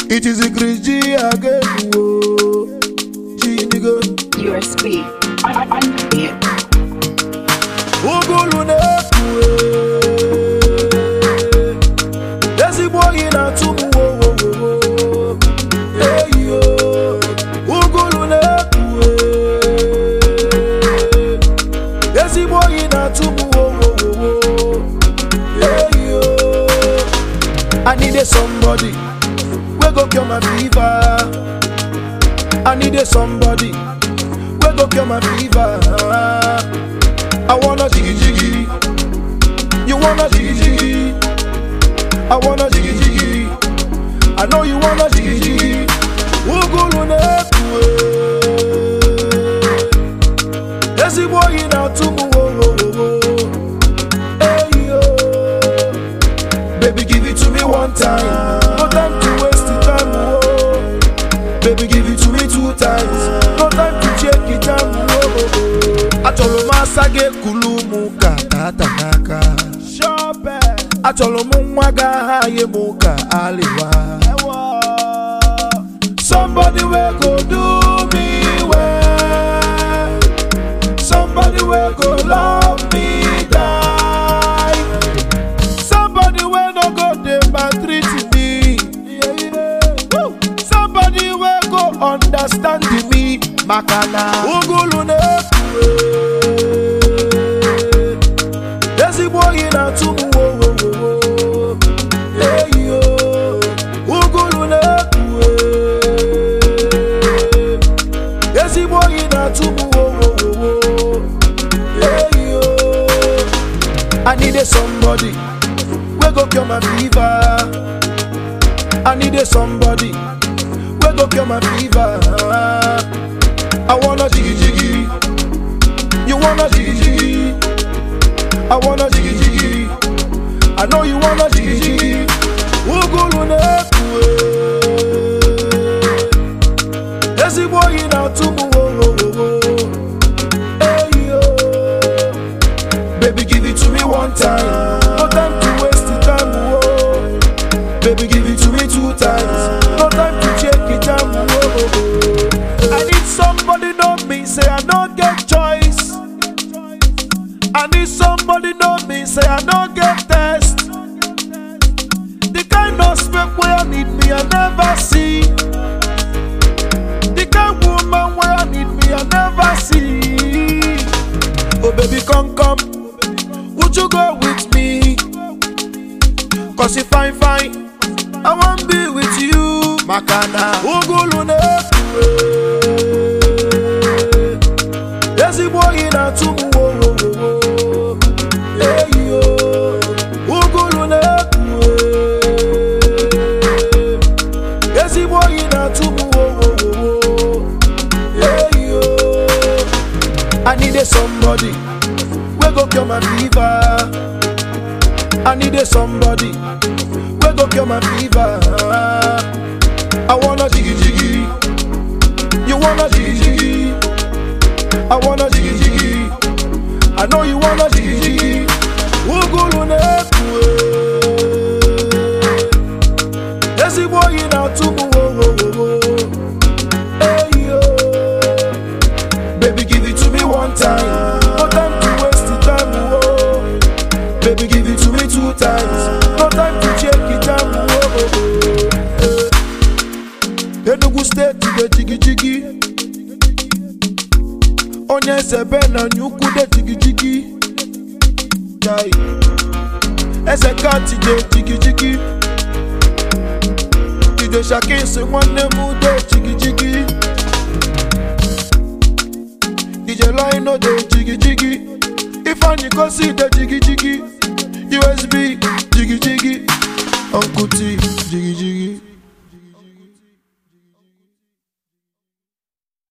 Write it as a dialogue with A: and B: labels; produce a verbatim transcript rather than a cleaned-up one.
A: It is a G again. Whoa. G nigga.
B: Your speed. I I I
A: Ugulune. There's a boy in a tomb. Whoa. Hey yo. Ugulune. There's a boy in a tomb. Whoa. Hey yo. I needed somebody. We go cure my fever. I needed somebody. We go cure my fever. I wanna jiggy jiggy. You wanna jiggy jiggy. I wanna jiggy jiggy. I know you wanna jiggy jiggy. Ugulune kuwe. Ezi boy na tumu wo wo wo. Hey yo. Baby give it to me one time. No time to waste the time. Whoa. Baby give it to me two times. No time to check it out. Acholo masage kulumu katata naka. Shope. Acholo mumwaga haye muka aliwa. Somebody will go do me well. Somebody will go love me die. Somebody will not go dey maltreat me. Woo. Somebody will go understand me. Makana ugulune. There's a boy in a tomb. Hey yo, ugulune. There's a boy in a tomb. Hey yo, I needed somebody. We go cure my fever. I needed somebody. We go cure my fever. I wanna jiggy jiggy. You wanna jiggy jiggy. I wanna jiggy jiggy. I know you wanna jiggy jiggy. Ugulune kuwe. Ezi boy in a tumu wo wo wo. Hey yo. Baby give it to me one time. No time to waste the time. Whoa. Baby give it to me two times. No time to check it out. Whoa. I need somebody know me, say I don't get choice. I need somebody know me, say I don't get test. The kind of smoke where I need me, I never see. The kind woman where I need me, I never see. Oh baby come come, would you go with me? Cause you fine fine, I wanna be with you. Makana ugulune. There's a boy in a tomb. Hey yo, ugulune. There's a boy in a tomb. Hey yo, I needed somebody. We go cure my fever. I needed somebody. We go cure my fever. I wanna jiggy jiggy. You wanna jiggy jiggy. I wanna jiggy jiggy. I know you wanna jiggy jiggy. Ugulune kuwe. Ezi boy in a tumu wo wo wo. Hey yo. Baby give it to me one time. No time to waste the time. Whoa. Baby give it to me two times. No time to check it out. Enugu state the jiggy jiggy. Onye sebe na nyuku de jiggy jiggy. Jai. Ese kati de jiggy jiggy. Ide shakin se mwane mu de jiggy jiggy. Ije line de jiggy jiggy. If I go see the jiggy jiggy. U S B jiggy jiggy. Uncle T jiggy jiggy.